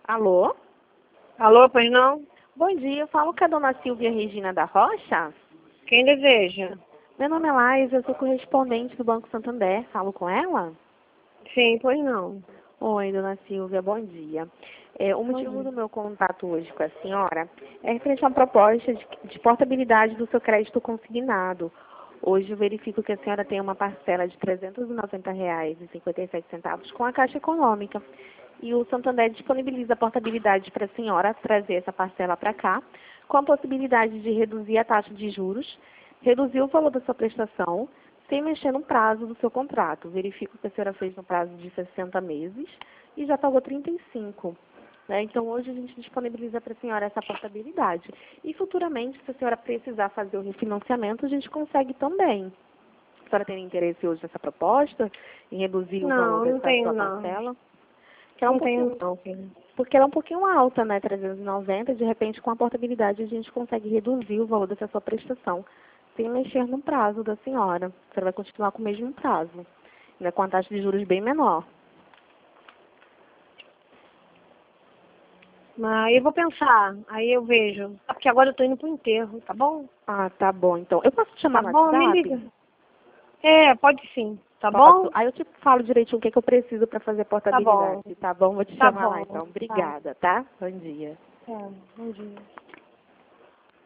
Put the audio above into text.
Alô? Alô, pois não? Bom dia, eu falo com a dona Silvia Regina da Rocha. Quem deseja? Meu nome é Laís, eu sou correspondente do Banco Santander. Falo com ela? Sim, pois não. Oi, dona Silvia, bom dia. O motivo do meu contato hoje com a senhora é referente a uma proposta de portabilidade do seu crédito consignado. Hoje eu verifico que a senhora tem uma parcela de R$ 390,57 com a Caixa Econômica. E o Santander disponibiliza a portabilidade para a senhora trazer essa parcela para cá, com a possibilidade de reduzir a taxa de juros, reduzir o valor da sua prestação, sem mexer no prazo do seu contrato. Verifico que a senhora fez no prazo de 60 meses e já pagou 35. Né? Então, hoje a gente disponibiliza para a senhora essa portabilidade. E futuramente, se a senhora precisar fazer o refinanciamento, a gente consegue também. A senhora tem interesse hoje nessa proposta, em reduzir o valor Não dessa tenho, sua não. parcela? Não tenho, não, filho. Porque ela é um pouquinho alta, né? 390, de repente, com a portabilidade, a gente consegue reduzir o valor dessa sua prestação, sem mexer no prazo da senhora. Você vai continuar com o mesmo prazo, né? Com a taxa de juros bem menor. Mas eu vou pensar, aí eu vejo. Porque agora eu tô indo pro enterro, tá bom? Ah, tá bom, então. Eu posso te chamar Tá no bom, me WhatsApp? liga. É, pode sim, tá Posso. bom? Aí eu te falo direitinho o que eu preciso para fazer a Tá bom, portabilidade, tá bom? Vou te tá chamar lá, bom. então. Tá. Obrigada, tá? Bom dia. É, bom dia.